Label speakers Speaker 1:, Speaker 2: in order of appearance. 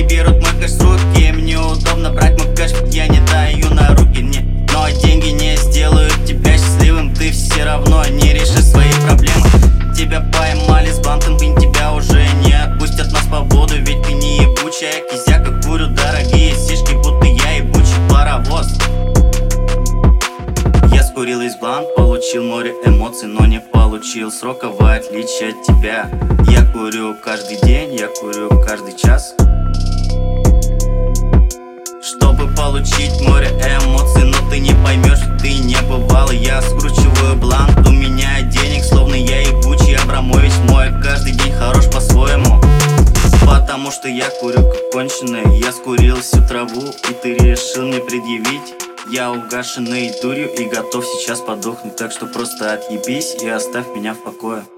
Speaker 1: не берут мой кэш с руки. Мне удобно брать мой кэш, я не даю на руки. Но деньги не сделают тебя счастливым. Ты все равно не решишь свои проблемы. Тебя поймали с бантом, и тебя уже не отпустят на свободу. Ведь ты не ебучая кизяка, курю дорогие сишки, будто я ебучий паровоз. Я скурил из блант, получил море эмоций, но не получил срока, в отличие от тебя. Я курю каждый день, я курю каждый час, чтобы получить море эмоций. Но ты не поймешь, ты не бывал. Я скручиваю блант, у меня денег, словно я ебучий Абрамович. Мой каждый день хорош по-своему, потому что я курю как конченый. Я скурил всю траву, и ты решил мне предъявить. Я угашенный дурью и готов сейчас подохнуть. Так что просто отъебись и оставь меня в покое.